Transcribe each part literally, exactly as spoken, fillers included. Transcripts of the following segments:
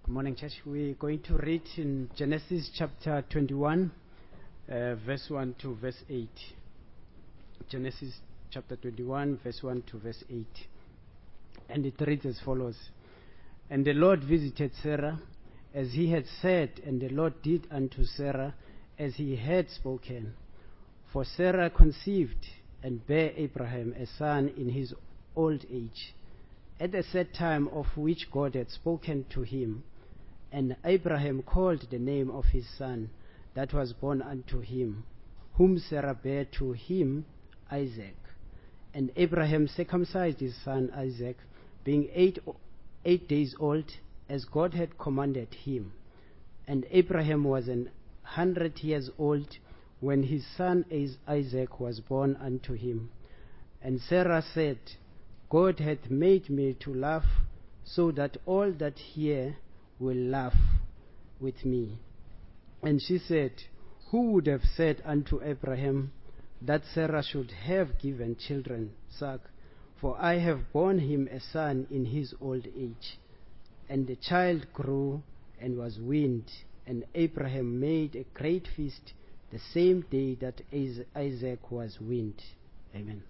Morning, church. We're going to read in Genesis chapter twenty-one, uh, verse one to verse eight. Genesis chapter twenty-one, verse one to verse eight. And it reads as follows. And the Lord visited Sarah as he had said, and the Lord did unto Sarah as he had spoken. For Sarah conceived and bare Abraham a son in his old age, at the set time of which God had spoken to him. And Abraham called the name of his son that was born unto him, whom Sarah bare to him, Isaac. And Abraham circumcised his son Isaac, being eight, eight days old, as God had commanded him. And Abraham was an hundred years old when his son Isaac was born unto him. And Sarah said, God hath made me to laugh, so that all that hear will laugh with me. And she said, who would have said unto Abraham that Sarah should have given children suck? For I have borne him a son in his old age. And the child grew and was weaned, and Abraham made a great feast the same day that Isaac was weaned. Amen.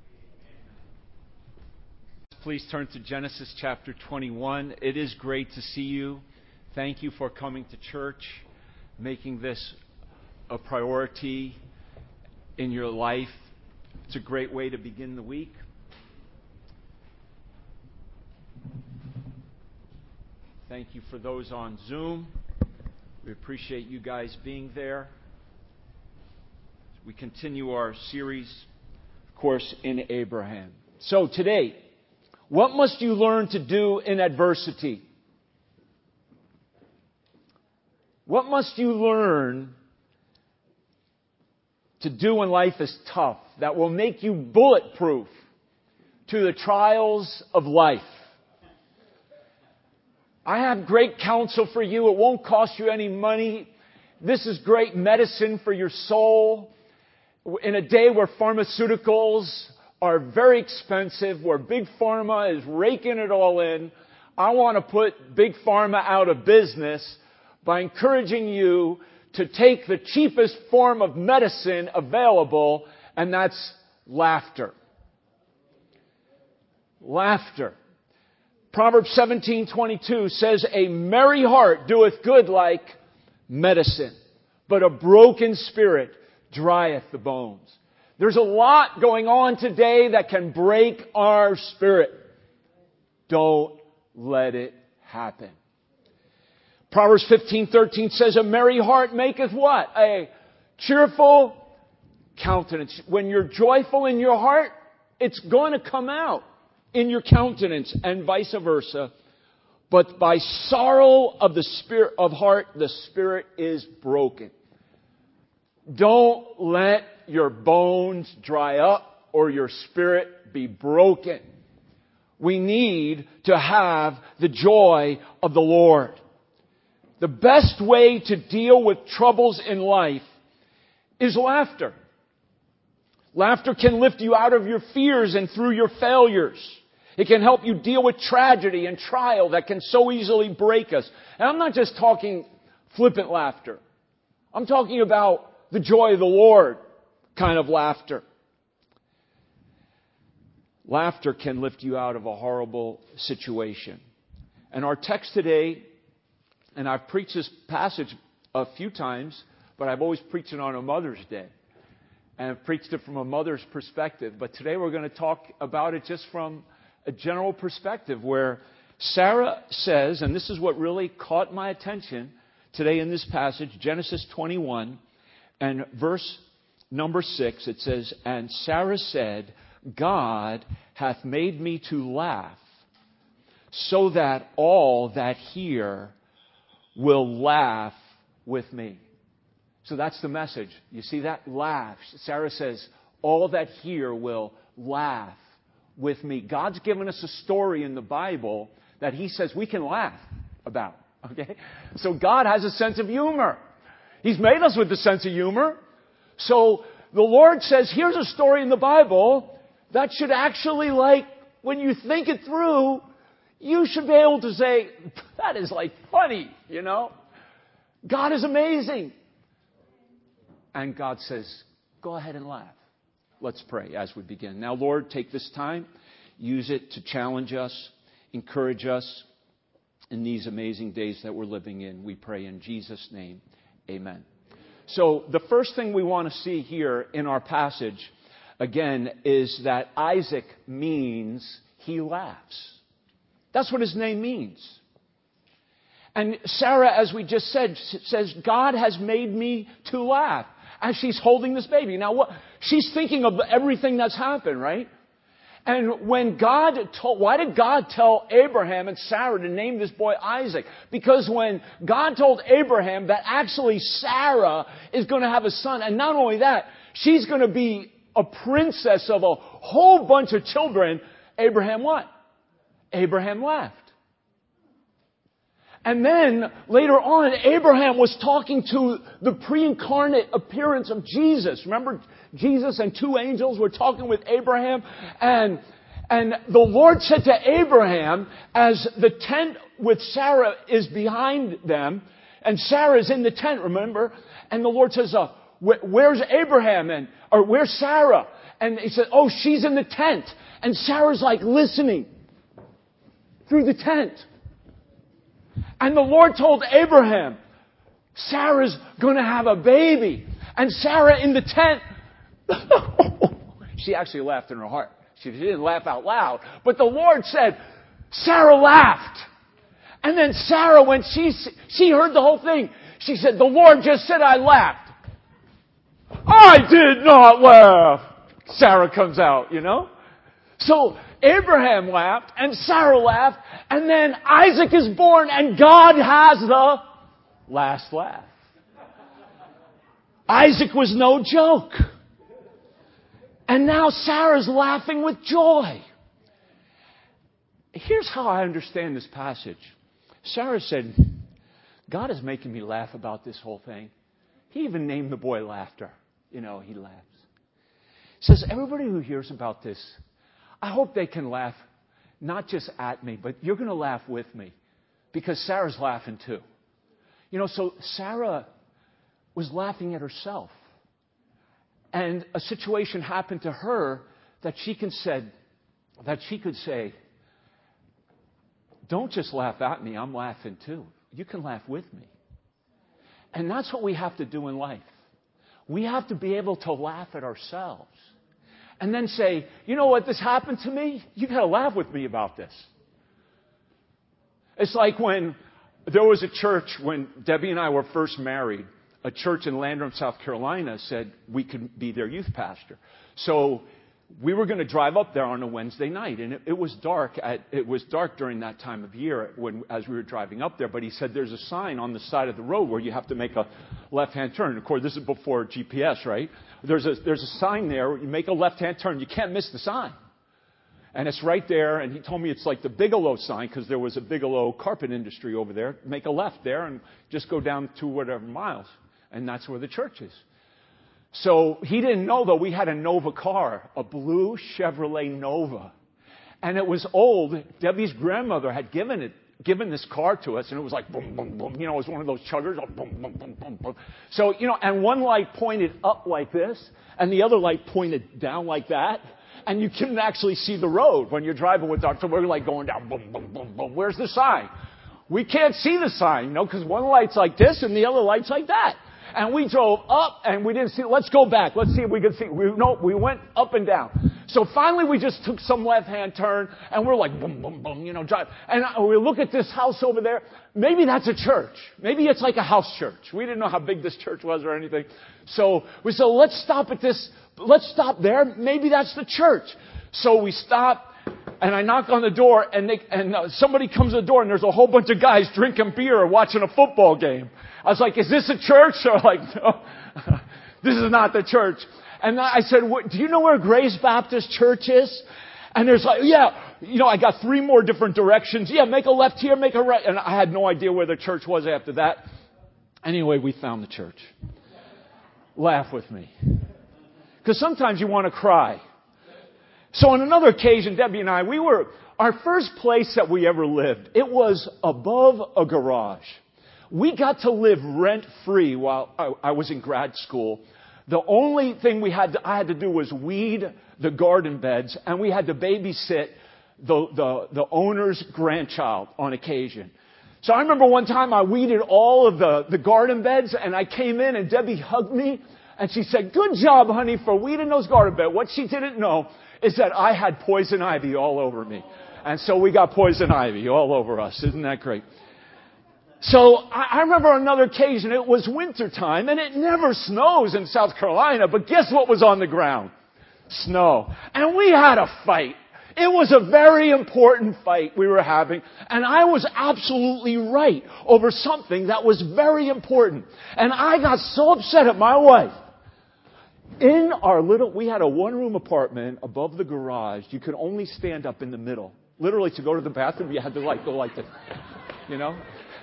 Please turn to Genesis chapter twenty-one. It is great to see you. Thank you for coming to church, making this a priority in your life. It's a great way to begin the week. Thank you for those on Zoom. We appreciate you guys being there. We continue our series, of course, in Abraham. So today, what must you learn to do in adversity? What must you learn to do when life is tough that will make you bulletproof to the trials of life? I have great counsel for you. It won't cost you any money. This is great medicine for your soul. In a day where pharmaceuticals are very expensive, where Big Pharma is raking it all in, I want to put Big Pharma out of business by encouraging you to take the cheapest form of medicine available, and that's laughter. Laughter. Proverbs seventeen twenty-two says, a merry heart doeth good like medicine, but a broken spirit drieth the bones. There's a lot going on today that can break our spirit. Don't let it happen. Proverbs fifteen thirteen says, a merry heart maketh what? A cheerful countenance. When you're joyful in your heart, it's going to come out in your countenance, and vice versa. But by sorrow of the spirit of heart, the spirit is broken. Don't let your bones dry up or your spirit be broken. We need to have the joy of the Lord. The best way to deal with troubles in life is laughter. Laughter can lift you out of your fears and through your failures. It can help you deal with tragedy and trial that can so easily break us. And I'm not just talking flippant laughter. I'm talking about the joy of the Lord kind of laughter. Laughter can lift you out of a horrible situation. And our text today, and I've preached this passage a few times, but I've always preached it on a Mother's Day. And I've preached it from a mother's perspective. But today we're going to talk about it just from a general perspective, where Sarah says, and this is what really caught my attention today in this passage, Genesis twenty-one, and verse number six, it says, and Sarah said, God hath made me to laugh, so that all that hear will laugh with me. So that's the message. You see that? Laugh. Sarah says, all that hear will laugh with me. God's given us a story in the Bible that He says we can laugh about. Okay? So God has a sense of humor. He's made us with a sense of humor. So the Lord says, here's a story in the Bible that should actually, like, when you think it through, you should be able to say, that is like funny, you know. God is amazing. And God says, go ahead and laugh. Let's pray as we begin. Now, Lord, take this time. Use it to challenge us, encourage us in these amazing days that we're living in. We pray in Jesus' name. Amen. So the first thing we want to see here in our passage, again, is that Isaac means he laughs. That's what his name means. And Sarah, as we just said, says, God has made me to laugh as she's holding this baby. Now, what? She's thinking of everything that's happened, right? And when God told, why did God tell Abraham and Sarah to name this boy Isaac? Because when God told Abraham that actually Sarah is going to have a son, and not only that, she's going to be a princess of a whole bunch of children, Abraham what? Abraham laughed. And then, later on, Abraham was talking to the pre-incarnate appearance of Jesus. Remember, Jesus and two angels were talking with Abraham. And, and the Lord said to Abraham, as the tent with Sarah is behind them, and Sarah is in the tent, remember? And the Lord says, uh, wh- where's Abraham? And, or where's Sarah? And he said, oh, she's in the tent. And Sarah's like listening through the tent. And the Lord told Abraham, Sarah's going to have a baby. And Sarah in the tent, she actually laughed in her heart. She didn't laugh out loud. But the Lord said, Sarah laughed. And then Sarah, when she, she heard the whole thing, she said, the Lord just said I laughed. I did not laugh. Sarah comes out, you know. So Abraham laughed and Sarah laughed, and then Isaac is born and God has the last laugh. Isaac was no joke. And now Sarah's laughing with joy. Here's how I understand this passage. Sarah said, God is making me laugh about this whole thing. He even named the boy Laughter. You know, he laughs. He says, everybody who hears about this, I hope they can laugh, not just at me, but you're going to laugh with me. Because Sarah's laughing too. You know, so Sarah was laughing at herself. And a situation happened to her that she can said, that she could say, don't just laugh at me, I'm laughing too. You can laugh with me. And that's what we have to do in life. We have to be able to laugh at ourselves. And then say, you know what, this happened to me? You got to laugh with me about this. It's like when there was a church, when Debbie and I were first married, a church in Landrum, South Carolina said we could be their youth pastor. So we were going to drive up there on a Wednesday night, and it, it was dark. At, it was dark during that time of year when, as we were driving up there. But he said there's a sign on the side of the road where you have to make a left-hand turn. Of course, this is before G P S, right? There's a there's a sign there. You make a left-hand turn. You can't miss the sign, and it's right there. And he told me it's like the Bigelow sign because there was a Bigelow carpet industry over there. Make a left there and just go down two whatever miles, and that's where the church is. So he didn't know, though, we had a Nova car, a blue Chevrolet Nova. And it was old. Debbie's grandmother had given it, given this car to us, and it was like boom, boom, boom. You know, it was one of those chuggers. Like, boom, boom, boom, boom, boom. So, you know, and one light pointed up like this, and the other light pointed down like that. And you couldn't actually see the road when you're driving with our, so we're like going down, boom, boom, boom, boom. Where's the sign? We can't see the sign, you know, because one light's like this and the other light's like that. And we drove up and we didn't see, let's go back. Let's see if we can see. We, no, we went up and down. So finally we just took some left-hand turn and we're like, boom, boom, boom, you know, drive. And we look at this house over there. Maybe that's a church. Maybe it's like a house church. We didn't know how big this church was or anything. So we said, let's stop at this. Let's stop there. Maybe that's the church. So we stop. And I knock on the door, and, they, and uh, somebody comes to the door, and there's a whole bunch of guys drinking beer or watching a football game. I was like, is this a church? Or like, no, this is not the church. And I said, what, do you know where Grace Baptist Church is? And there's like, yeah, you know, I got three more different directions. Yeah, make a left here, make a right. And I had no idea where the church was after that. Anyway, we found the church. Laugh with me. Because sometimes you want to cry. So on another occasion, Debbie and I, we were, our first place that we ever lived, it was above a garage. We got to live rent-free while I, I was in grad school. The only thing we had to, I had to do was weed the garden beds, and we had to babysit the, the, the owner's grandchild on occasion. So I remember one time I weeded all of the, the garden beds, and I came in and Debbie hugged me, and she said, "Good job, honey, for weeding those garden beds." What she didn't know is that I had poison ivy all over me. And so we got poison ivy all over us. Isn't that great? So I, I remember on another occasion, it was winter time, and it never snows in South Carolina, but guess what was on the ground? Snow. And we had a fight. It was a very important fight we were having, and I was absolutely right over something that was very important. And I got so upset at my wife. In our little, we had a one-room apartment above the garage. You could only stand up in the middle. Literally, to go to the bathroom, you had to like go like this, you know?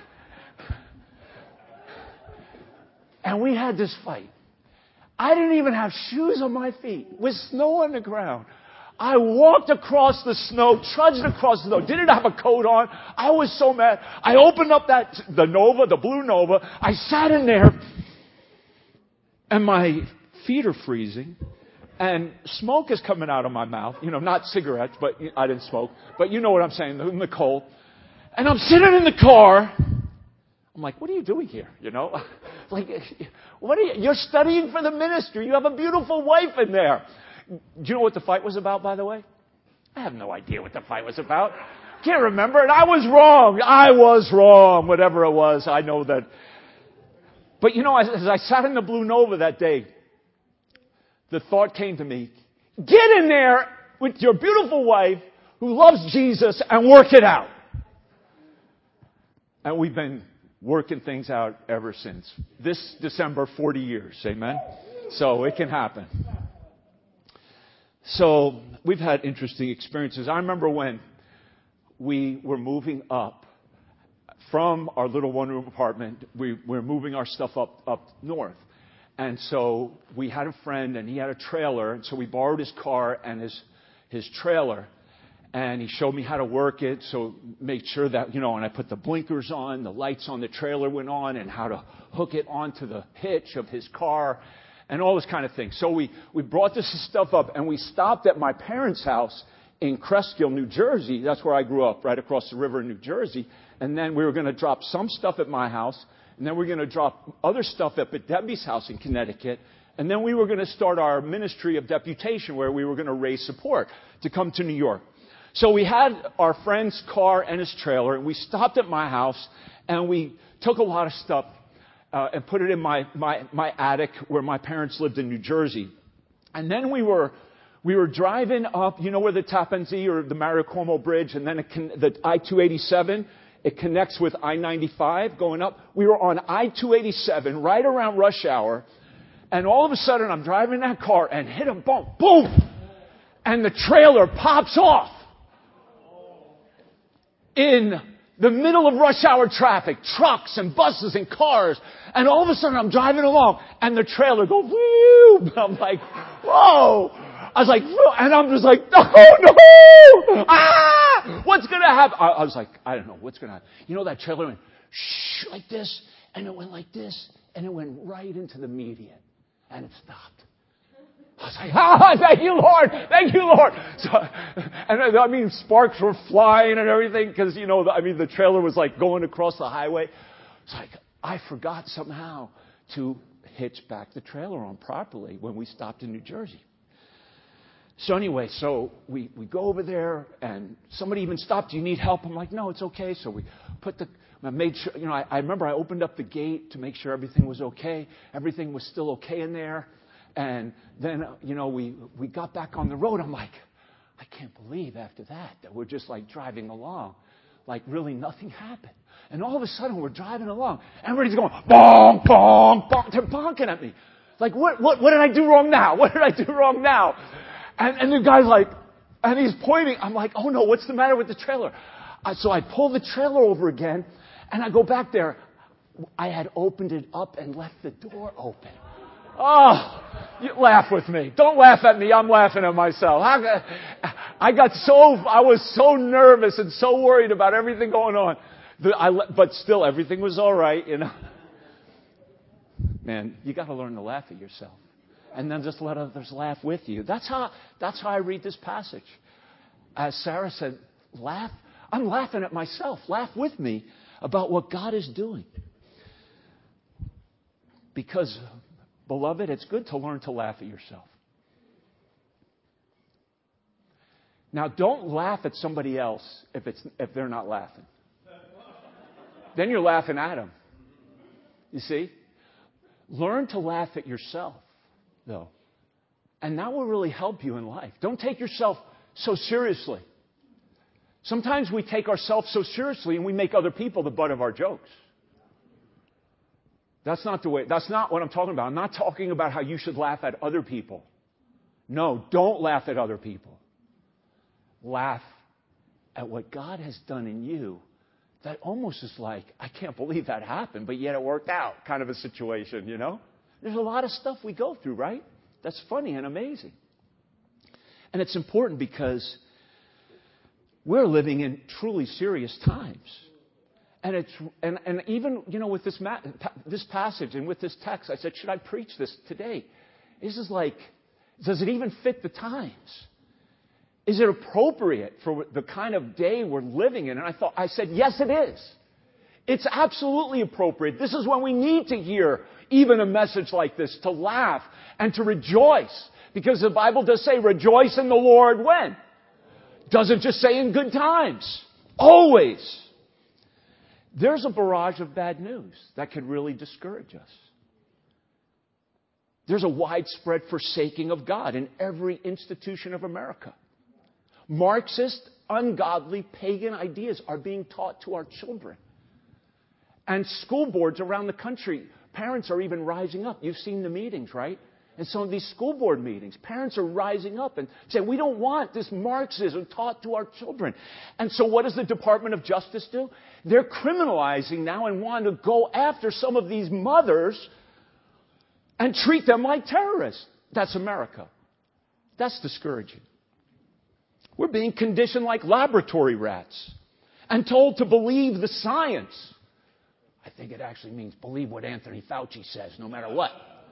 And we had this fight. I didn't even have shoes on my feet with snow on the ground. I walked across the snow, trudged across the snow, didn't have a coat on. I was so mad. I opened up that, the Nova, the blue Nova. I sat in there, and my feet are freezing, and smoke is coming out of my mouth. You know, not cigarettes, but I didn't smoke. But you know what I'm saying, in the cold. And I'm sitting in the car. I'm like, what are you doing here? You know, like, what are you, you're studying for the ministry. You have a beautiful wife in there. Do you know what the fight was about, by the way? I have no idea what the fight was about. Can't remember it. I was wrong. I was wrong. Whatever it was, I know that. But you know, as, as I sat in the Blue Nova that day, the thought came to me, get in there with your beautiful wife who loves Jesus and work it out. And we've been working things out ever since. This December, forty years. Amen? So it can happen. So we've had interesting experiences. I remember when we were moving up from our little one-room apartment, we were moving our stuff up, up north. And so we had a friend, and he had a trailer, and so we borrowed his car and his his trailer, and he showed me how to work it, so made sure that, you know, and I put the blinkers on, the lights on the trailer went on, and how to hook it onto the hitch of his car, and all this kind of thing. So we, we brought this stuff up, and we stopped at my parents' house in Cresskill, New Jersey. That's where I grew up, right across the river in New Jersey. And then we were going to drop some stuff at my house, and then we were going to drop other stuff up at Debbie's house in Connecticut. And then we were going to start our ministry of deputation, where we were going to raise support to come to New York. So we had our friend's car and his trailer, and we stopped at my house, and we took a lot of stuff uh, and put it in my, my, my attic where my parents lived in New Jersey. And then we were we were driving up, you know where the Tappan Zee or the Mario Cuomo Bridge, and then it con- the I two eighty-seven, it connects with I ninety-five going up. We were on I two eighty-seven right around rush hour, and all of a sudden I'm driving that car and hit a bump, boom, and the trailer pops off in the middle of rush hour traffic, trucks and buses and cars. And all of a sudden I'm driving along and the trailer goes, whoo! I'm like, whoa! I was like, and I'm just like, oh no! Ah! What's going to happen? I, I was like, I don't know, what's going to happen? You know, that trailer went shh, like this, and it went like this, and it went right into the median, and it stopped. I was like, ah, thank you, Lord. Thank you, Lord. So, and I mean, sparks were flying and everything because, you know, I mean, the trailer was like going across the highway. It's like, I forgot somehow to hitch back the trailer on properly when we stopped in New Jersey. So anyway, so we, we go over there and somebody even stopped. Do you need help? I'm like, no, it's okay. So we put the, I made sure, you know, I, I remember I opened up the gate to make sure everything was okay. Everything was still okay in there. And then, you know, we, we got back on the road. I'm like, I can't believe after that, that we're just like driving along. Like really nothing happened. And all of a sudden we're driving along. Everybody's going, bonk, bonk, bonk. They're bonking at me. Like, what, what, what did I do wrong now? What did I do wrong now? And, and the guy's like, and he's pointing. I'm like, oh no, what's the matter with the trailer? Uh, so I pull the trailer over again and I go back there. I had opened it up and left the door open. Oh, you laugh with me. Don't laugh at me. I'm laughing at myself. I, I got so, I was so nervous and so worried about everything going on. I, but still, everything was all right, you know. Man, you got to learn to laugh at yourself. And then just let others laugh with you. That's how, that's how I read this passage. As Sarah said, laugh. I'm laughing at myself. Laugh with me about what God is doing. Because, beloved, it's good to learn to laugh at yourself. Now, don't laugh at somebody else if it's if they're not laughing. Then you're laughing at them. You see? Learn to laugh at yourself, though. And that will really help you in life. Don't take yourself so seriously. Sometimes we take ourselves so seriously and we make other people the butt of our jokes. That's not the way, that's not what I'm talking about. I'm not talking about how you should laugh at other people. No, don't laugh at other people. Laugh at what God has done in you that almost is like, I can't believe that happened, but yet it worked out kind of a situation, you know? There's a lot of stuff we go through, right? That's funny and amazing. And it's important because we're living in truly serious times. And it's and, and even, you know, with this ma- this passage and with this text, I said, should I preach this today? This is like, does it even fit the times? Is it appropriate for the kind of day we're living in? And I thought, I said, yes, it is. It's absolutely appropriate. This is when we need to hear even a message like this, to laugh and to rejoice. Because the Bible does say, rejoice in the Lord when? Doesn't just say in good times. Always. There's a barrage of bad news that could really discourage us. There's a widespread forsaking of God in every institution of America. Marxist, ungodly, pagan ideas are being taught to our children. And school boards around the country, parents are even rising up. You've seen the meetings, right? And some of these school board meetings, parents are rising up and saying, we don't want this Marxism taught to our children. And so what does the Department of Justice do? They're criminalizing now and want to go after some of these mothers and treat them like terrorists. That's America. That's discouraging. We're being conditioned like laboratory rats and told to believe the science. I think it actually means believe what Anthony Fauci says, no matter what.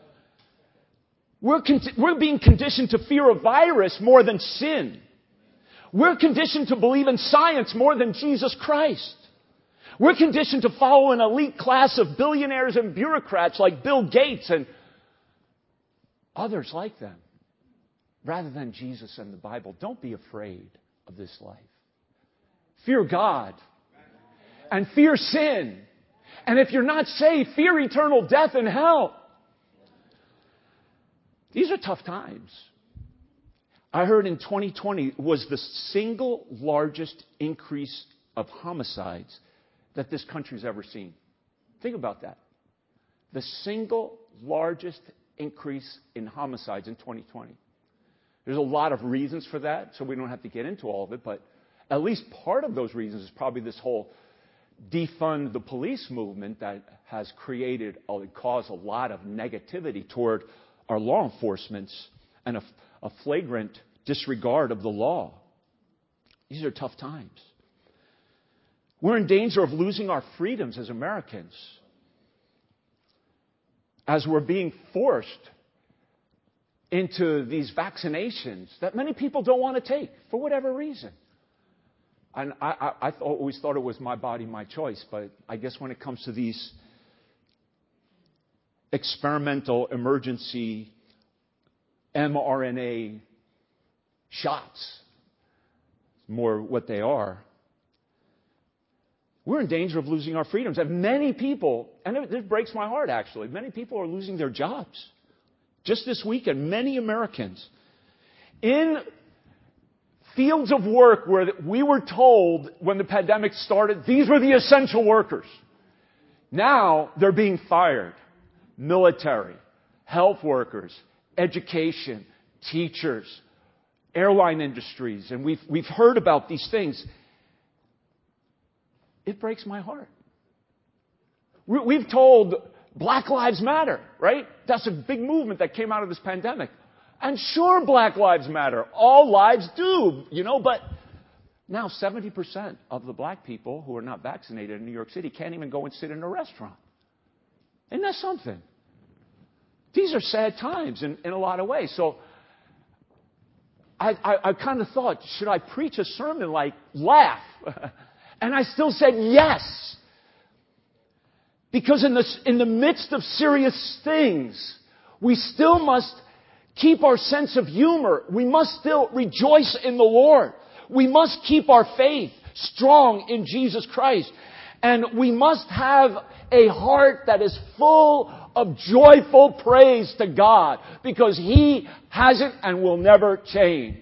We're, con- we're being conditioned to fear a virus more than sin. We're conditioned to believe in science more than Jesus Christ. We're conditioned to follow an elite class of billionaires and bureaucrats like Bill Gates and others like them, rather than Jesus and the Bible. Don't be afraid of this life. Fear God and fear sin. And if you're not saved, fear eternal death and hell. These are tough times. I heard in twenty twenty was the single largest increase of homicides that this country's ever seen. Think about that. The single largest increase in homicides in twenty twenty. There's a lot of reasons for that, so we don't have to get into all of it, but at least part of those reasons is probably this whole defund the police movement that has created, or caused a lot of negativity toward our law enforcement and a, a flagrant disregard of the law. These are tough times. We're in danger of losing our freedoms as Americans as we're being forced into these vaccinations that many people don't want to take for whatever reason. And I, I, I always thought it was my body, my choice, but I guess when it comes to these experimental emergency mRNA shots, more what they are, we're in danger of losing our freedoms. And many people, and it, it breaks my heart actually, many people are losing their jobs. Just this weekend, many Americans in fields of work where we were told when the pandemic started, these were the essential workers. Now they're being fired. Military, health workers, education, teachers, airline industries, and we've, we've heard about these things. It breaks my heart. We've told Black Lives Matter, right? That's a big movement that came out of this pandemic. And sure, Black Lives Matter. All lives do, you know, but now seventy percent of the black people who are not vaccinated in New York City can't even go and sit in a restaurant. Isn't that something? These are sad times in, in a lot of ways. So I, I, I kind of thought, should I preach a sermon like laugh? And I still said yes. Because in the, in the midst of serious things, we still must keep our sense of humor. We must still rejoice in the Lord. We must keep our faith strong in Jesus Christ. And we must have a heart that is full of joyful praise to God, because He hasn't and will never change.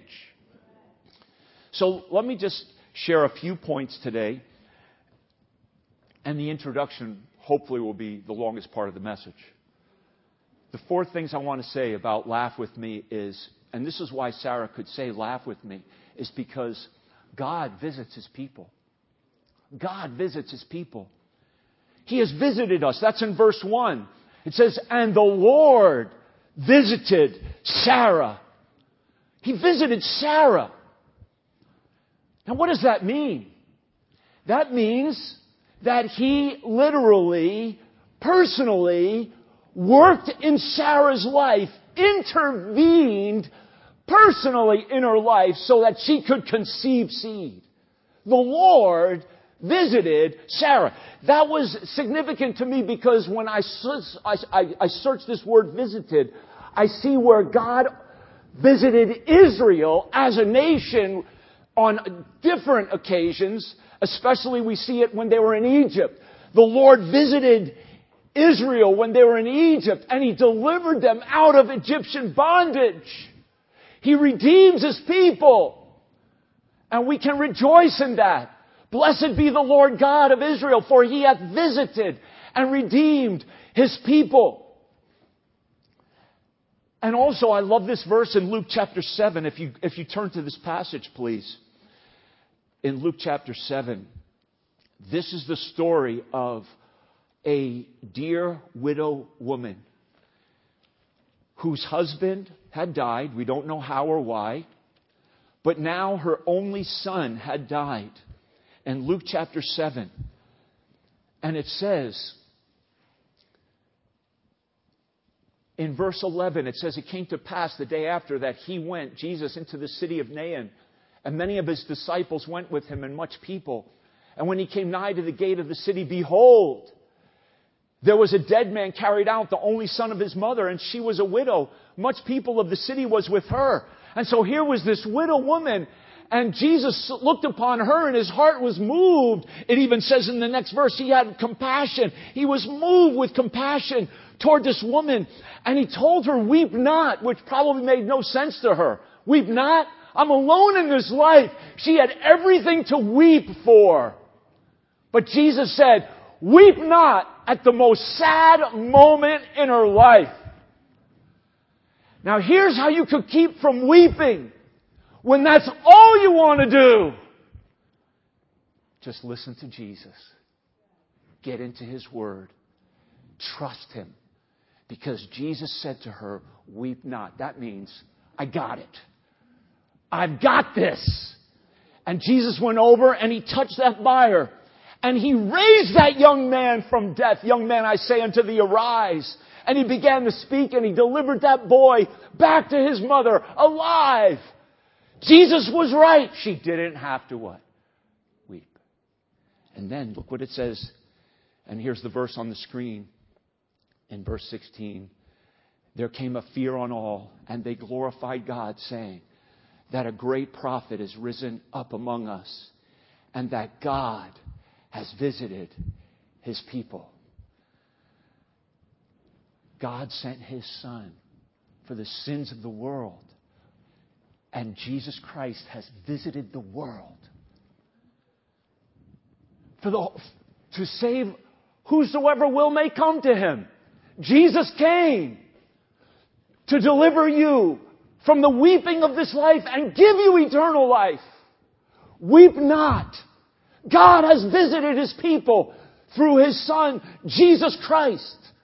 So let me just share a few points today. And the introduction hopefully will be the longest part of the message. The four things I want to say about laugh with me is, and this is why Sarah could say laugh with me, is because God visits His people. God visits His people. He has visited us. That's in verse one. It says, and the Lord visited Sarah. He visited Sarah. Now what does that mean? That means that He literally, personally, worked in Sarah's life, intervened personally in her life so that she could conceive seed. The Lord visited Sarah. That was significant to me because when I, I, I searched this word visited, I see where God visited Israel as a nation on different occasions. Especially we see it when they were in Egypt. The Lord visited Israel when they were in Egypt, and He delivered them out of Egyptian bondage. He redeems His people. And we can rejoice in that. Blessed be the Lord God of Israel, for He hath visited and redeemed His people. And also, I love this verse in Luke chapter seven. If you, if you turn to this passage, please. In Luke chapter seven, this is the story of a dear widow woman whose husband had died. We don't know how or why. But now her only son had died. In Luke chapter seven. And it says, in verse eleven, it says, it came to pass the day after that He went, Jesus, into the city of Nain. And many of His disciples went with Him, and much people. And when He came nigh to the gate of the city, behold, there was a dead man carried out, the only son of his mother, and she was a widow. Much people of the city was with her. And so here was this widow woman, and Jesus looked upon her, and His heart was moved. It even says in the next verse, He had compassion. He was moved with compassion toward this woman. And He told her, weep not, which probably made no sense to her. Weep not? I'm alone in this life. She had everything to weep for. But Jesus said, weep not at the most sad moment in her life. Now here's how you could keep from weeping when that's all you want to do. Just listen to Jesus. Get into His Word. Trust Him. Because Jesus said to her, weep not. That means, I got it. I've got this. And Jesus went over and He touched that bier. And He raised that young man from death. Young man, I say unto thee, arise. And he began to speak, and He delivered that boy back to his mother, alive. Jesus was right. She didn't have to what? Weep. And then look what it says. And here's the verse on the screen. In verse sixteen. There came a fear on all, and they glorified God, saying, that a great prophet is risen up among us, and that God has visited His people. God sent His Son for the sins of the world, and Jesus Christ has visited the world for the to save whosoever will may come to Him. Jesus came to deliver you from the weeping of this life and give you eternal life. Weep not. God has visited His people through His Son, Jesus Christ.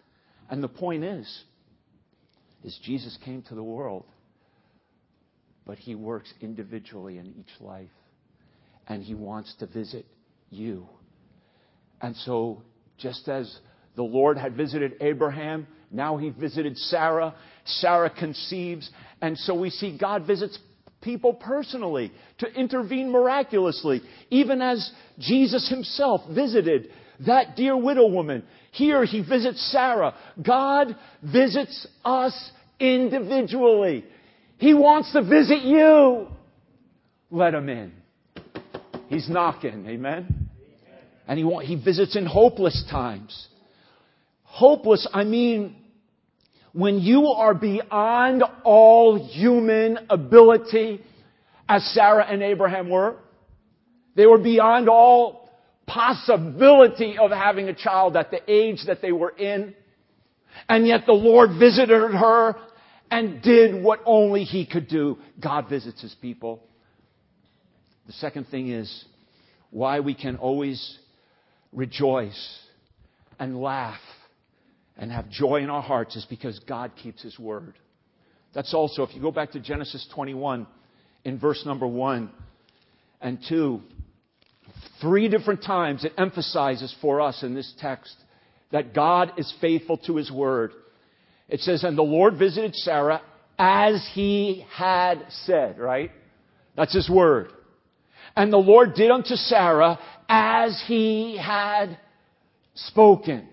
And the point is, is Jesus came to the world, but He works individually in each life. And He wants to visit you. And so, just as the Lord had visited Abraham, now He visited Sarah. Sarah conceives. And so we see God visits people personally to intervene miraculously. Even as Jesus Himself visited that dear widow woman. Here He visits Sarah. God visits us individually. He wants to visit you. Let Him in. He's knocking. Amen? And He want, He visits in hopeless times. Hopeless, I mean, when you are beyond all human ability, as Sarah and Abraham were. They were beyond all possibility of having a child at the age that they were in. And yet the Lord visited her and did what only He could do. God visits His people. The second thing is why we can always rejoice and laugh and have joy in our hearts is because God keeps His word. That's also, if you go back to Genesis twenty-one, in verse number one and two, three different times it emphasizes for us in this text that God is faithful to His word. It says, and the Lord visited Sarah as He had said, right? That's His word. And the Lord did unto Sarah as He had spoken.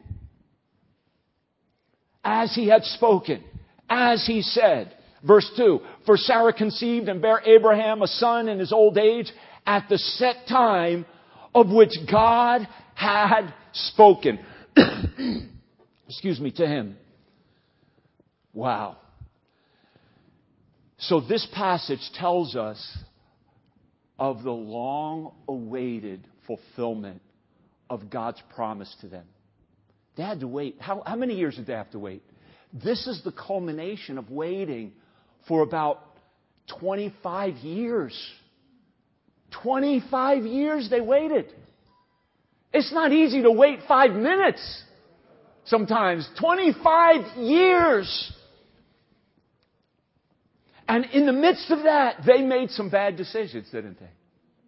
As He had spoken. As He said. Verse two, for Sarah conceived and bare Abraham a son in his old age at the set time of which God had spoken. Excuse me, to him. Wow. So this passage tells us of the long-awaited fulfillment of God's promise to them. They had to wait. How, how many years did they have to wait? This is the culmination of waiting for about twenty-five years. twenty-five years they waited. It's not easy to wait five minutes sometimes. twenty-five years. And in the midst of that, they made some bad decisions, didn't they?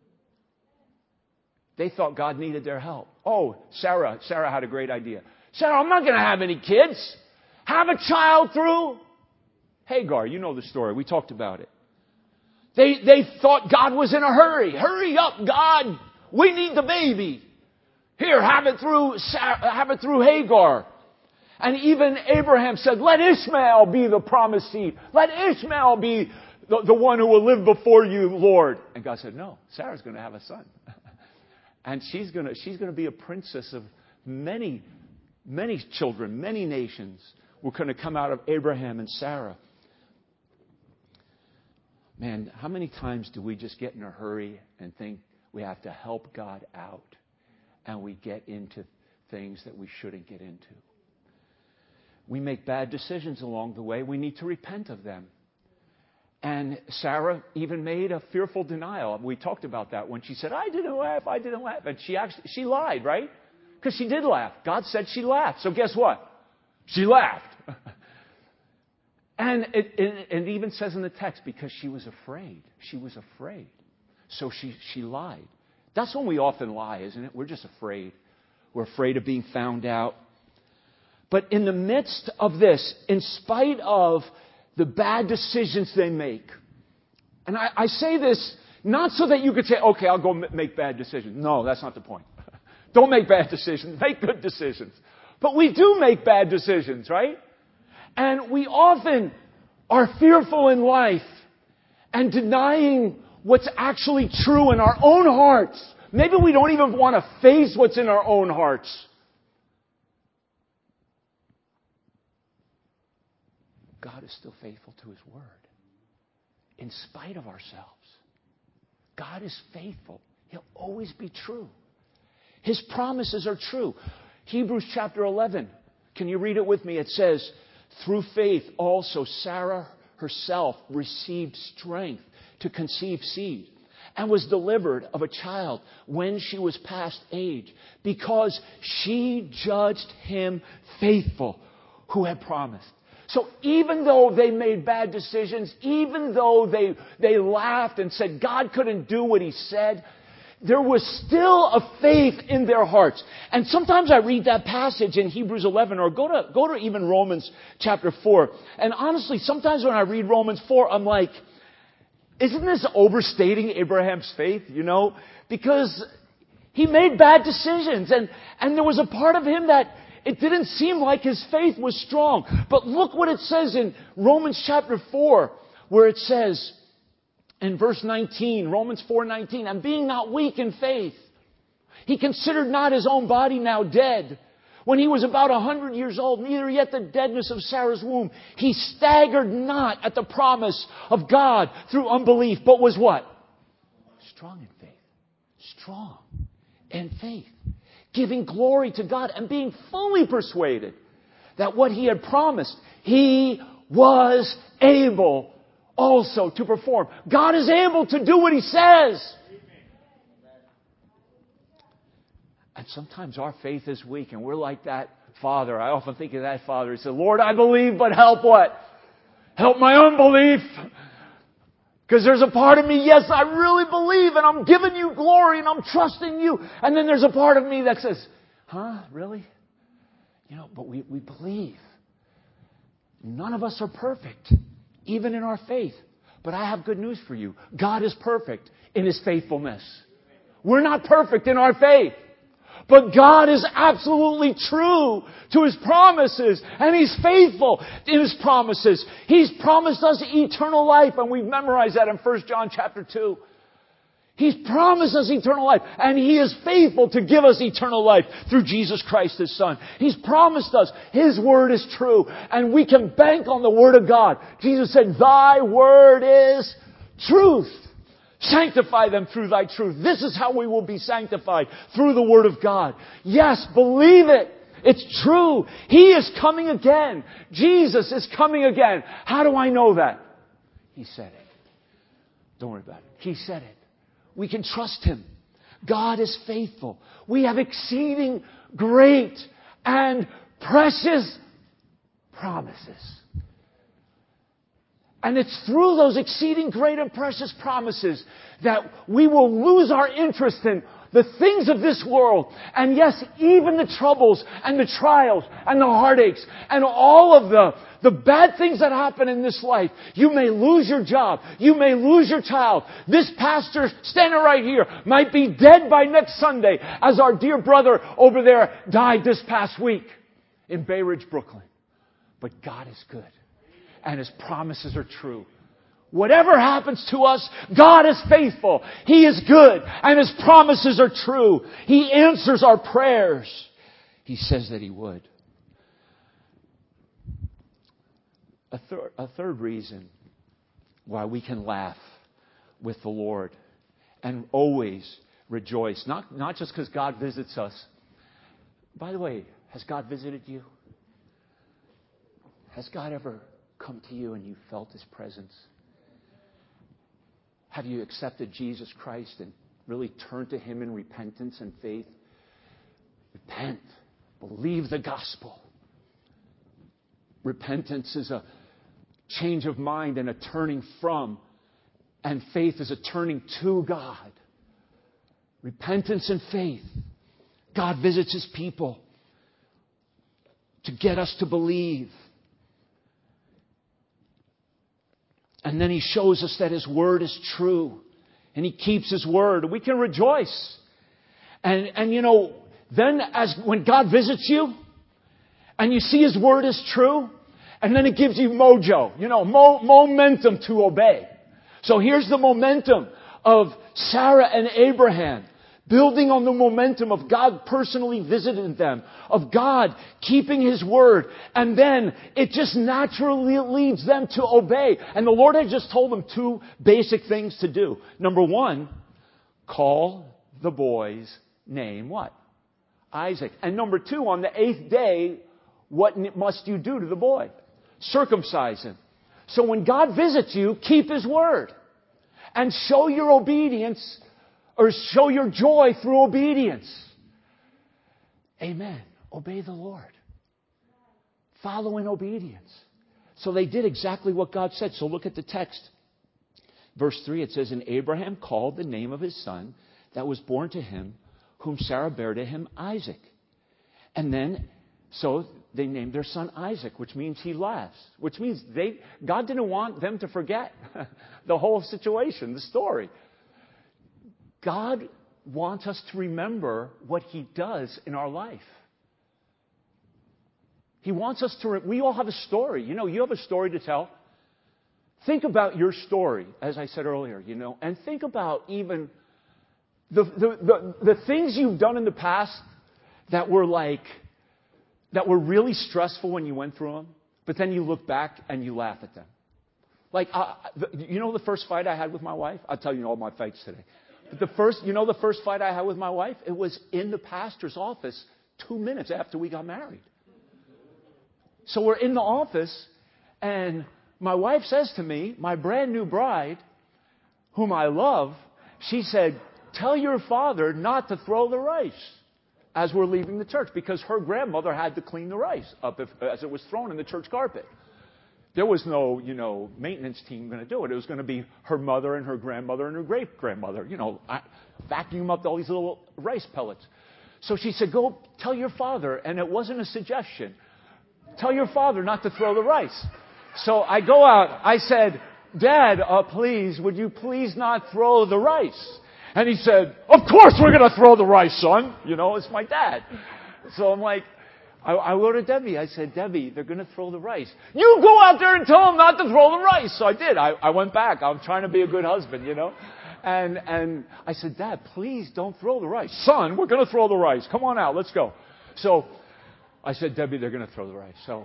They thought God needed their help. Oh, Sarah, Sarah had a great idea. Sarah, I'm not going to have any kids. Have a child through Hagar. You know the story. We talked about it. They, they thought God was in a hurry. Hurry up, God. We need the baby. Here, have it through, Sarah, have it through Hagar. And even Abraham said, let Ishmael be the promised seed. Let Ishmael be the, the one who will live before you, Lord. And God said, no, Sarah's going to have a son. And she's going to, she's going to be a princess of many, many children, many nations were going to come out of Abraham and Sarah. Man, how many times do we just get in a hurry and think we have to help God out? And we get into things that we shouldn't get into. We make bad decisions along the way. We need to repent of them. And Sarah even made a fearful denial. We talked about that when she said, I didn't laugh, I didn't laugh. And she actually, she lied, right? Because she did laugh. God said she laughed. So guess what? She laughed. And it, it, it even says in the text, because she was afraid. She was afraid. So she, she lied. That's when we often lie, isn't it? We're just afraid. We're afraid of being found out. But in the midst of this, in spite of the bad decisions they make, and I, I say this not so that you could say, okay, I'll go m- make bad decisions. No, that's not the point. Don't make bad decisions. Make good decisions. But we do make bad decisions, right? And we often are fearful in life and denying what's actually true in our own hearts. Maybe we don't even want to face what's in our own hearts. God is still faithful to His word. In spite of ourselves. God is faithful. He'll always be true. His promises are true. Hebrews chapter eleven. Can you read it with me? It says, through faith also Sarah herself received strength to conceive seed and was delivered of a child when she was past age because she judged him faithful who had promised. So even though they made bad decisions, even though they, they laughed and said God couldn't do what He said, there was still a faith in their hearts. And sometimes I read that passage in Hebrews eleven, or go to, go to even Romans chapter four. And honestly, sometimes when I read Romans four, I'm like, isn't this overstating Abraham's faith, you know? Because he made bad decisions, and, and there was a part of him that it didn't seem like his faith was strong. But look what it says in Romans chapter four, where it says in verse nineteen, Romans four nineteen, and being not weak in faith, he considered not his own body now dead, when he was about a hundred years old, neither yet the deadness of Sarah's womb. He staggered not at the promise of God through unbelief, but was what? Strong in faith. Strong in faith. Giving glory to God and being fully persuaded that what He had promised, He was able also to perform. God is able to do what He says. And sometimes our faith is weak, and we're like that father. I often think of that father. He said, Lord, I believe, but help what? Help my unbelief. Because there's a part of me, yes, I really believe, and I'm giving You glory, and I'm trusting You. And then there's a part of me that says, huh, really? You know, but we, we believe. None of us are perfect, even in our faith. But I have good news for you. God is perfect in His faithfulness. We're not perfect in our faith. But God is absolutely true to His promises, and He's faithful in His promises. He's promised us eternal life, and we've memorized that in First John chapter two. He's promised us eternal life, and He is faithful to give us eternal life through Jesus Christ, His Son. He's promised us His Word is true, and we can bank on the Word of God. Jesus said, Thy Word is truth. Sanctify them through Thy truth. This is how we will be sanctified, through the Word of God. Yes, believe it. It's true. He is coming again. Jesus is coming again. How do I know that? He said it. Don't worry about it. He said it. We can trust Him. God is faithful. We have exceeding great and precious promises. And it's through those exceeding great and precious promises that we will lose our interest in the things of this world. And yes, even the troubles and the trials and the heartaches and all of the, the bad things that happen in this life. You may lose your job. You may lose your child. This pastor standing right here might be dead by next Sunday, as our dear brother over there died this past week in Bay Ridge, Brooklyn. But God is good. And His promises are true. Whatever happens to us, God is faithful. He is good. And His promises are true. He answers our prayers. He says that He would. A, thir- a third reason why we can laugh with the Lord and always rejoice. Not, not just because God visits us. By the way, has God visited you? Has God ever come to you and you felt His presence? Have you accepted Jesus Christ and really turned to Him in repentance and faith? Repent. Believe the gospel. Repentance is a change of mind and a turning from, and faith is a turning to God. Repentance and faith. God visits His people to get us to believe. And then He shows us that His Word is true. And He keeps His Word. We can rejoice. And, and you know, then as when God visits you, and you see His Word is true, and then it gives you mojo, you know, mo- momentum to obey. So here's the momentum of Sarah and Abraham, building on the momentum of God personally visiting them, of God keeping His Word. And then it just naturally leads them to obey. And the Lord had just told them two basic things to do. Number one, call the boy's name what? Isaac. And number two, on the eighth day, what must you do to the boy? Circumcise him. So when God visits you, keep His Word. And show your obedience, or show your joy through obedience. Amen. Obey the Lord. Follow in obedience. So they did exactly what God said. So look at the text. Verse three, it says, and Abraham called the name of his son that was born to him, whom Sarah bare to him, Isaac. And then, so they named their son Isaac, which means he laughs, which means they God didn't want them to forget the whole situation, the story. God wants us to remember what he does in our life. He wants us to, we all have a story. You know, you have a story to tell. Think about your story, as I said earlier, you know, and think about even the, the, the, the things you've done in the past that were like, that were really stressful when you went through them, but then you look back and you laugh at them. Like, uh, the, you know the first fight I had with my wife? I'll tell you all my fights today. But the first, you know the first fight I had with my wife? It was in the pastor's office two minutes after we got married. So we're in the office, and my wife says to me, my brand new bride, whom I love, she said, tell your father not to throw the rice as we're leaving the church, because her grandmother had to clean the rice up if, as it was thrown in the church carpet. There was no, you know, maintenance team going to do it. It was going to be her mother and her grandmother and her great-grandmother, you know, vacuum up all these little rice pellets. So she said, go tell your father, and it wasn't a suggestion. Tell your father not to throw the rice. So I go out. I said, Dad, uh, please, would you please not throw the rice? And he said, of course we're going to throw the rice, son. You know, it's my dad. So I'm like, I, I wrote to Debbie. I said, Debbie, they're going to throw the rice. You go out there and tell them not to throw the rice. So I did. I, I went back. I'm trying to be a good husband, you know. And, and I said, Dad, please don't throw the rice. Son, we're going to throw the rice. Come on out. Let's go. So I said, Debbie, they're going to throw the rice. So,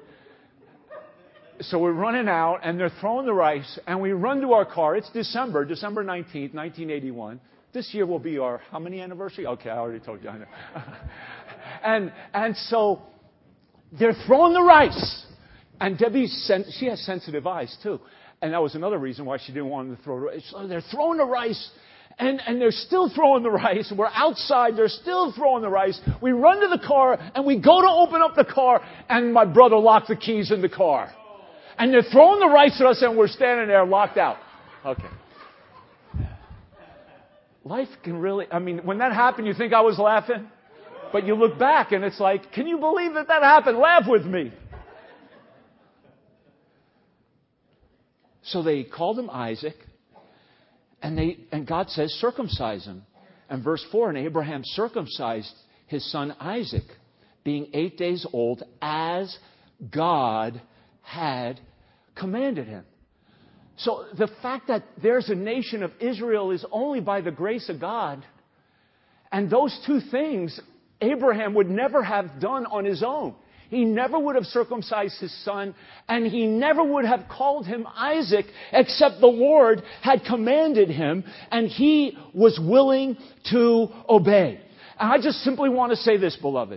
so we're running out, and they're throwing the rice, and we run to our car. It's December, December nineteenth, nineteen eighty-one. This year will be our, how many anniversary? Okay, I already told you. I know. and, and so they're throwing the rice. And Debbie, she has sensitive eyes, too. And that was another reason why she didn't want them to throw the rice. So they're throwing the rice. And, and they're still throwing the rice. We're outside. They're still throwing the rice. We run to the car, and we go to open up the car, and my brother locked the keys in the car. And they're throwing the rice at us, and we're standing there locked out. Okay. Life can really, I mean, when that happened, you think I was laughing? But you look back, and it's like, can you believe that that happened? Laugh with me. So they called him Isaac. And they and God says, circumcise him. And verse four, and Abraham circumcised his son Isaac, being eight days old, as God had commanded him. So the fact that there's a nation of Israel is only by the grace of God. And those two things Abraham would never have done on his own. He never would have circumcised his son, and he never would have called him Isaac, except the Lord had commanded him, and he was willing to obey. And I just simply want to say this, beloved.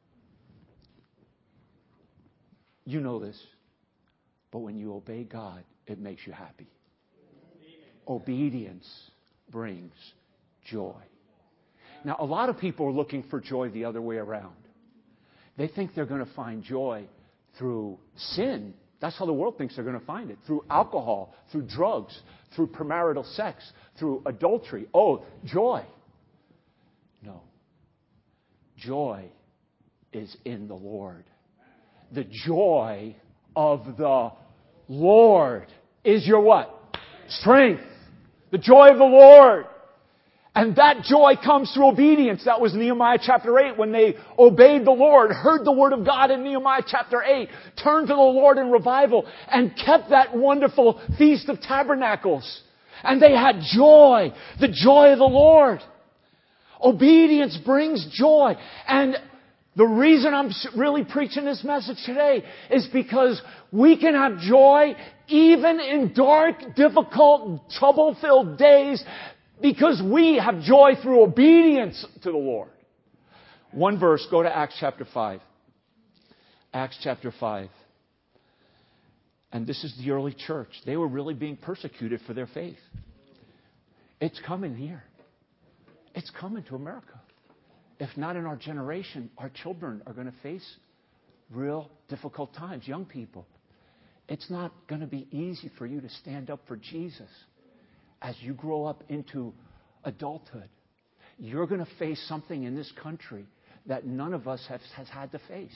You know this, but when you obey God, it makes you happy. Obedience brings joy. Now, a lot of people are looking for joy the other way around. They think they're going to find joy through sin. That's how the world thinks they're going to find it. Through alcohol, through drugs, through premarital sex, through adultery. Oh, joy. No. Joy is in the Lord. The joy of the Lord is your what? Strength. The joy of the Lord. And that joy comes through obedience. That was Nehemiah chapter eight when they obeyed the Lord, heard the word of God in Nehemiah chapter eight, turned to the Lord in revival, and kept that wonderful Feast of Tabernacles. And they had joy, the joy of the Lord. Obedience brings joy. And the reason I'm really preaching this message today is because we can have joy even in dark, difficult, trouble-filled days, because we have joy through obedience to the Lord. One verse, go to Acts chapter five. Acts chapter five. And this is the early church. They were really being persecuted for their faith. It's coming here. It's coming to America. If not in our generation, our children are going to face real difficult times. Young people, it's not going to be easy for you to stand up for Jesus as you grow up into adulthood. You're going to face something in this country that none of us have, has had to face.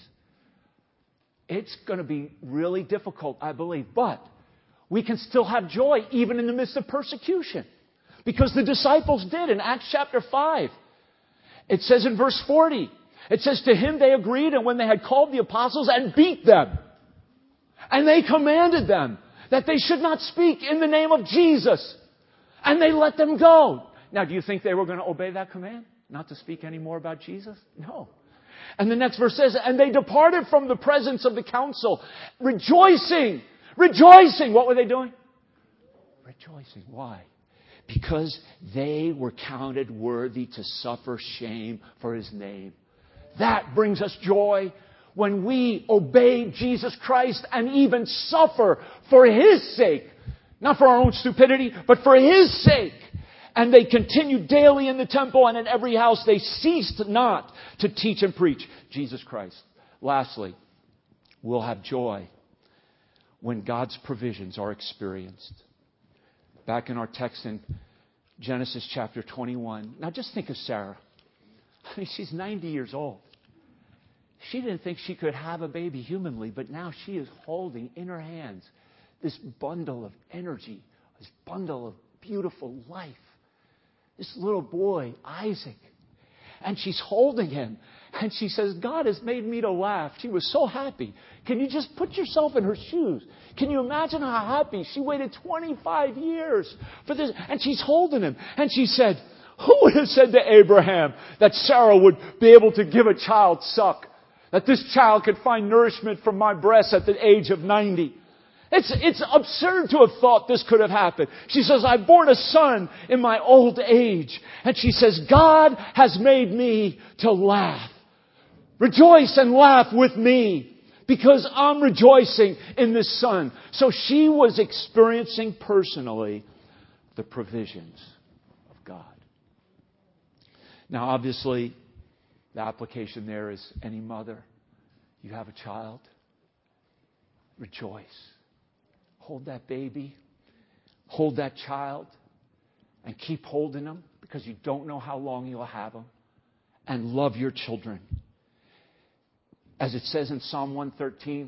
It's going to be really difficult, I believe. But we can still have joy even in the midst of persecution. Because the disciples did in Acts chapter five. It says in verse forty, it says, to him they agreed, and when they had called the apostles and beat them, and they commanded them that they should not speak in the name of Jesus. And they let them go. Now, do you think they were going to obey that command? Not to speak any more about Jesus? No. And the next verse says, and they departed from the presence of the council, rejoicing, rejoicing. What were they doing? Rejoicing. Why? Because they were counted worthy to suffer shame for His name. That brings us joy when we obey Jesus Christ and even suffer for His sake. Not for our own stupidity, but for His sake. And they continued daily in the temple and in every house. They ceased not to teach and preach Jesus Christ. Lastly, we'll have joy when God's provisions are experienced. Back in our text in Genesis chapter twenty-one. Now just think of Sarah. I mean, she's ninety years old. She didn't think she could have a baby humanly, but now she is holding in her hands this bundle of energy, this bundle of beautiful life. This little boy, Isaac. And she's holding him. And she says, God has made me to laugh. She was so happy. Can you just put yourself in her shoes? Can you imagine how happy? She waited twenty-five years for this. And she's holding him. And she said, who would have said to Abraham that Sarah would be able to give a child suck? That this child could find nourishment from my breast at the age of ninety? It's, it's absurd to have thought this could have happened. She says, I've borne a son in my old age. And she says, God has made me to laugh. Rejoice and laugh with me because I'm rejoicing in this son. So she was experiencing personally the provisions of God. Now, obviously, the application there is any mother, you have a child, rejoice. Hold that baby, hold that child, and keep holding them because you don't know how long you'll have them. And love your children. As it says in Psalm one thirteen,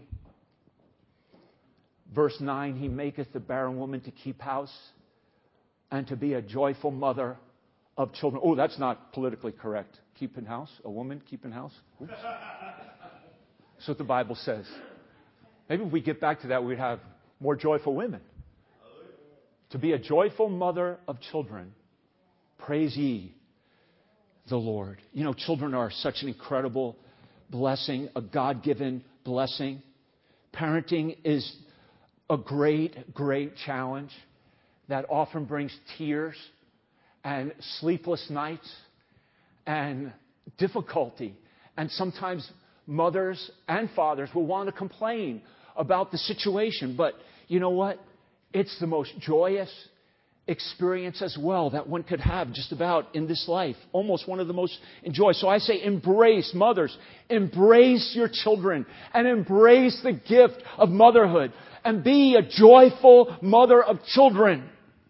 verse nine, He maketh the barren woman to keep house and to be a joyful mother of children. Oh, that's not politically correct. Keeping house? A woman keeping house? Oops. That's what the Bible says. Maybe if we get back to that, we'd have more joyful women. To be a joyful mother of children. Praise ye the Lord. You know, children are such an incredible blessing, a God-given blessing. Parenting is a great, great challenge that often brings tears and sleepless nights and difficulty. And sometimes mothers and fathers will want to complain about the situation. But you know what? It's the most joyous experience as well that one could have just about in this life. Almost one of the most enjoy. So I say embrace, mothers, embrace your children and embrace the gift of motherhood and be a joyful mother of children.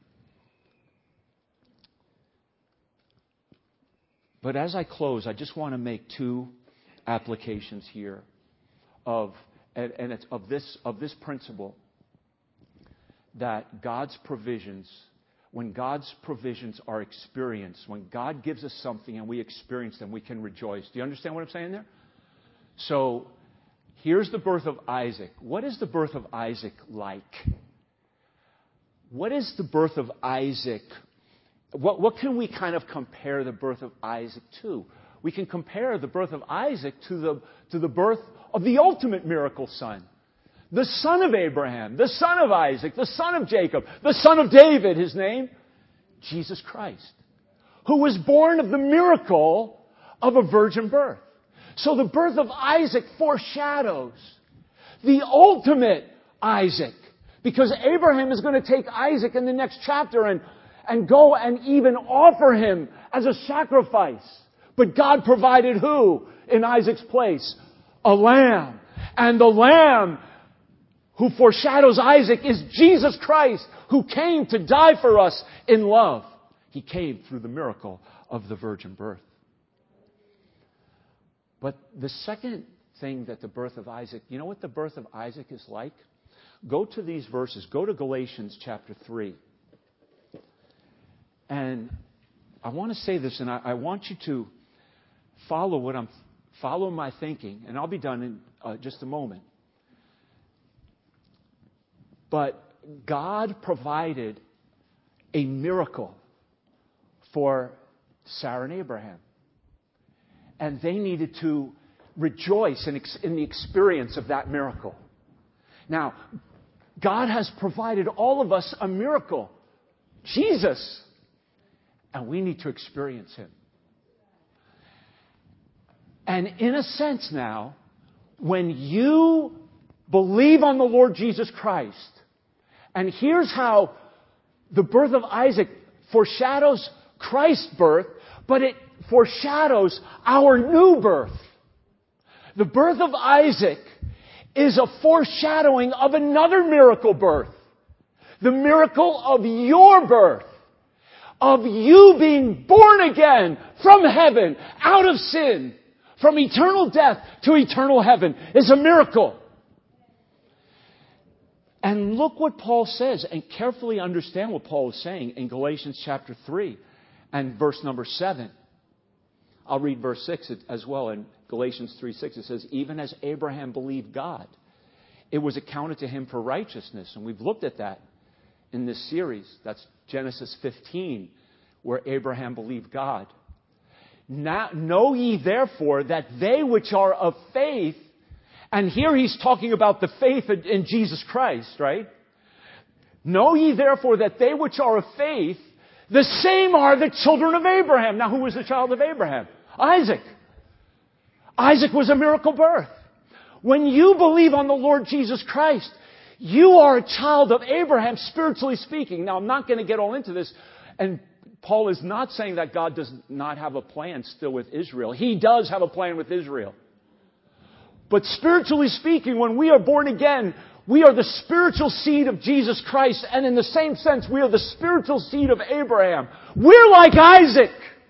But as I close, I just want to make two applications here of and, and it's of this of this principle that God's provisions, when God's provisions are experienced, when God gives us something and we experience them, we can rejoice. Do you understand what I'm saying there? So here's the birth of Isaac. What is the birth of Isaac like? What is the birth of Isaac? What, what can we kind of compare the birth of Isaac to? We can compare the birth of Isaac to the, to the birth of the ultimate miracle son. The son of Abraham, the son of Isaac, the son of Jacob, the son of David, his name, Jesus Christ, who was born of the miracle of a virgin birth. So the birth of Isaac foreshadows the ultimate Isaac, because Abraham is going to take Isaac in the next chapter and, and go and even offer him as a sacrifice. But God provided who in Isaac's place? A lamb. And the Lamb who foreshadows Isaac is Jesus Christ, who came to die for us in love. He came through the miracle of the virgin birth. But the second thing that the birth of Isaac, you know what the birth of Isaac is like? Go to these verses. Go to Galatians chapter three. And I want to say this, and I, I want you to follow what I'm, follow my thinking, and I'll be done in uh, just a moment. But God provided a miracle for Sarah and Abraham. And they needed to rejoice in, in the experience of that miracle. Now, God has provided all of us a miracle. Jesus. And we need to experience Him. And in a sense now, when you believe on the Lord Jesus Christ, and here's how the birth of Isaac foreshadows Christ's birth, but it foreshadows our new birth. The birth of Isaac is a foreshadowing of another miracle birth. The miracle of your birth. Of you being born again from heaven, out of sin, from eternal death to eternal heaven is a miracle. And look what Paul says, and carefully understand what Paul is saying in Galatians chapter three and verse number seven. I'll read verse six as well in Galatians three six. It says, even as Abraham believed God, it was accounted to him for righteousness. And we've looked at that in this series. That's Genesis fifteen, where Abraham believed God. Now, know ye therefore that they which are of faith, and here he's talking about the faith in Jesus Christ, right? Know ye therefore that they which are of faith, the same are the children of Abraham. Now, who was the child of Abraham? Isaac. Isaac was a miracle birth. When you believe on the Lord Jesus Christ, you are a child of Abraham, spiritually speaking. Now, I'm not going to get all into this. And Paul is not saying that God does not have a plan still with Israel. He does have a plan with Israel. But spiritually speaking, when we are born again, we are the spiritual seed of Jesus Christ. And in the same sense, we are the spiritual seed of Abraham. We're like Isaac.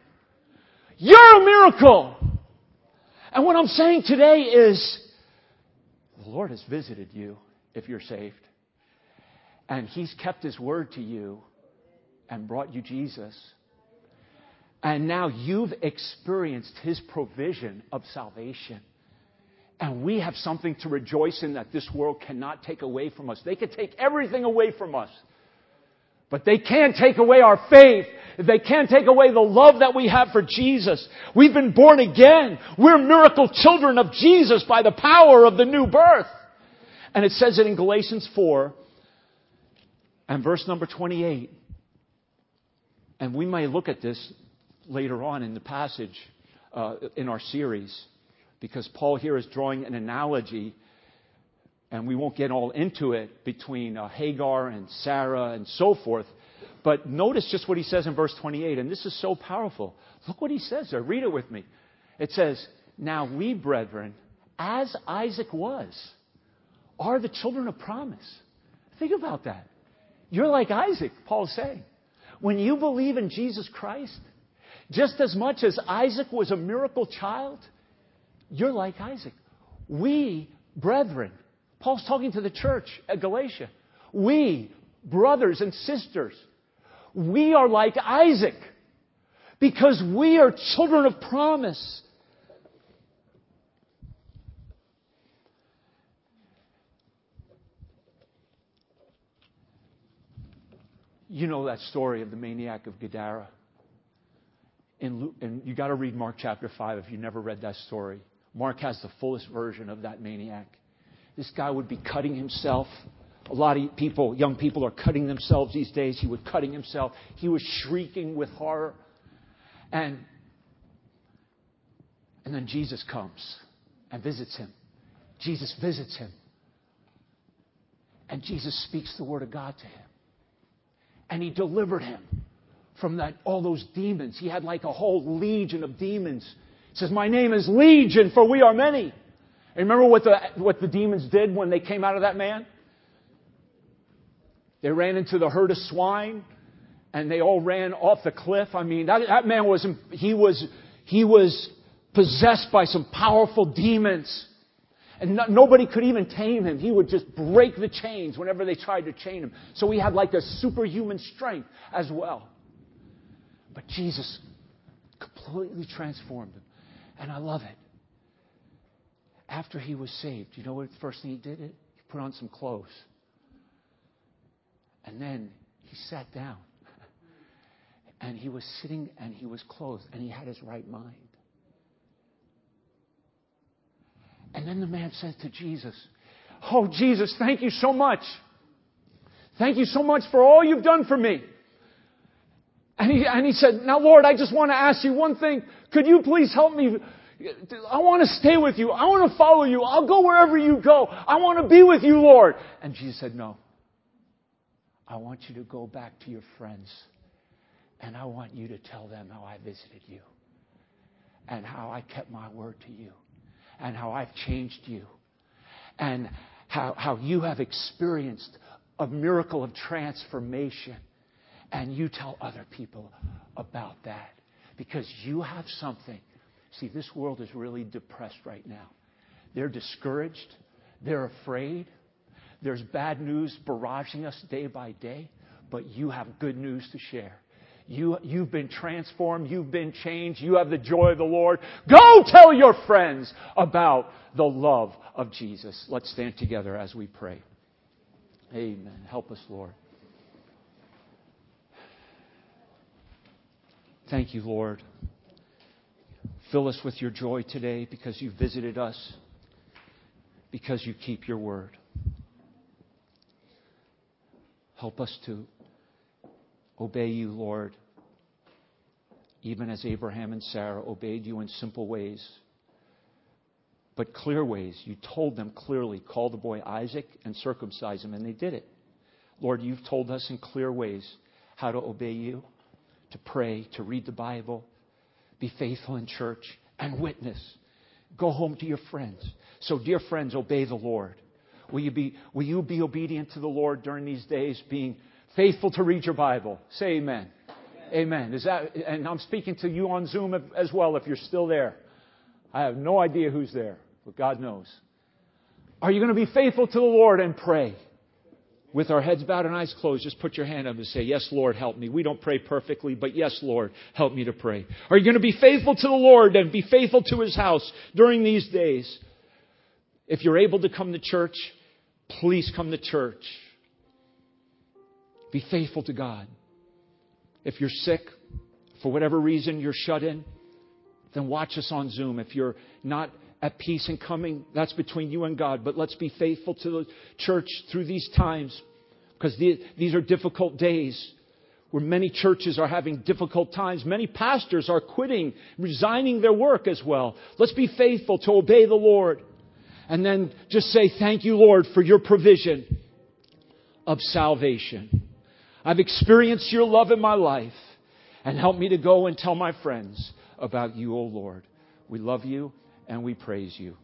You're a miracle. And what I'm saying today is, the Lord has visited you if you're saved. And He's kept His word to you and brought you Jesus. And now you've experienced His provision of salvation. And we have something to rejoice in that this world cannot take away from us. They can take everything away from us. But they can't take away our faith. They can't take away the love that we have for Jesus. We've been born again. We're miracle children of Jesus by the power of the new birth. And it says it in Galatians four and verse number twenty-eight. And we may look at this later on in the passage uh, in our series, because Paul here is drawing an analogy, and we won't get all into it, between uh, Hagar and Sarah and so forth. But notice just what he says in verse twenty-eight, and this is so powerful. Look what he says there. Read it with me. It says, now we, brethren, as Isaac was, are the children of promise. Think about that. You're like Isaac, Paul's saying. When you believe in Jesus Christ, just as much as Isaac was a miracle child, you're like Isaac. We, brethren, Paul's talking to the church at Galatia. We, brothers and sisters, we are like Isaac because we are children of promise. You know that story of the maniac of Gadara. In, and you got to read Mark chapter five if you never read that story. Mark has the fullest version of that maniac. This guy would be cutting himself. A lot of people, young people, are cutting themselves these days. He was cutting himself. He was shrieking with horror. And, and then Jesus comes and visits him. Jesus visits him. And Jesus speaks the word of God to him. And He delivered him from that, all those demons. He had like a whole legion of demons. He says, my name is Legion, for we are many. And remember what the, what the demons did when they came out of that man? They ran into the herd of swine, and they all ran off the cliff. I mean, that, that man was, he was, he was possessed by some powerful demons. And no, nobody could even tame him. He would just break the chains whenever they tried to chain him. So he had like a superhuman strength as well. But Jesus completely transformed him. And I love it. After he was saved, you know what the first thing he did? He put on some clothes. And then he sat down. And he was sitting and he was clothed. And he had his right mind. And then the man said to Jesus, "Oh, Jesus, thank you so much. Thank you so much for all you've done for me." And he, and he said, "Now, Lord, I just want to ask you one thing. Could you please help me? I want to stay with you. I want to follow you. I'll go wherever you go. I want to be with you, Lord." And Jesus said, "No. I want you to go back to your friends. And I want you to tell them how I visited you. And how I kept my word to you. And how I've changed you. And how, how you have experienced a miracle of transformation. And you tell other people about that. Because you have something." See, this world is really depressed right now. They're discouraged. They're afraid. There's bad news barraging us day by day. But you have good news to share. You, you've been transformed. You've been changed. You have the joy of the Lord. Go tell your friends about the love of Jesus. Let's stand together as we pray. Amen. Help us, Lord. Thank you, Lord. Fill us with your joy today because you visited us, because you keep your word. Help us to obey you, Lord, even as Abraham and Sarah obeyed you in simple ways, but clear ways. You told them clearly, call the boy Isaac and circumcise him, and they did it. Lord, you've told us in clear ways how to obey you, to pray, to read the Bible, be faithful in church, and witness. Go home to your friends. So, dear friends, obey the Lord. Will you be, will you be obedient to the Lord during these days, being faithful to read your Bible? Say amen. Amen. Amen. Is that, and I'm speaking to you on Zoom as well if you're still there. I have no idea who's there, but God knows. Are you going to be faithful to the Lord and pray? With our heads bowed and eyes closed, just put your hand up and say, "Yes, Lord, help me." We don't pray perfectly, but yes, Lord, help me to pray. Are you going to be faithful to the Lord and be faithful to His house during these days? If you're able to come to church, please come to church. Be faithful to God. If you're sick, for whatever reason you're shut in, then watch us on Zoom. If you're not at peace in coming, that's between you and God. But let's be faithful to the church through these times, because these are difficult days where many churches are having difficult times. Many pastors are quitting, resigning their work as well. Let's be faithful to obey the Lord. And then just say, "Thank you, Lord, for your provision of salvation. I've experienced your love in my life. And help me to go and tell my friends about you, O Lord." We love you. And we praise you.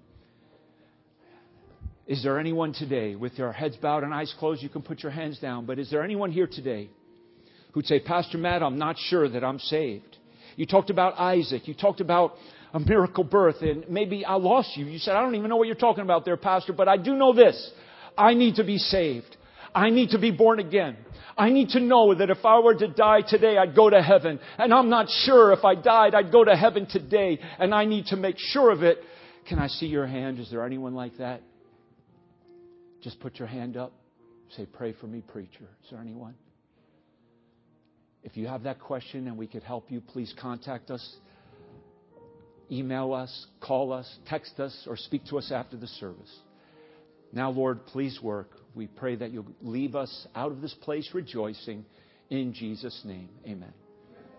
Is there anyone today with their heads bowed and eyes closed? You can put your hands down. But is there anyone here today who'd say, "Pastor Matt, I'm not sure that I'm saved"? You talked about Isaac. You talked about a miracle birth. And maybe I lost you. You said, "I don't even know what you're talking about there, Pastor. But I do know this. I need to be saved. I need to be born again. I need to know that if I were to die today, I'd go to heaven. And I'm not sure if I died, I'd go to heaven today. And I need to make sure of it." Can I see your hand? Is there anyone like that? Just put your hand up. Say, "Pray for me, preacher." Is there anyone? If you have that question and we could help you, please contact us. Email us, call us, text us, or speak to us after the service. Now, Lord, please work. We pray that you'll leave us out of this place rejoicing. In Jesus' name, amen.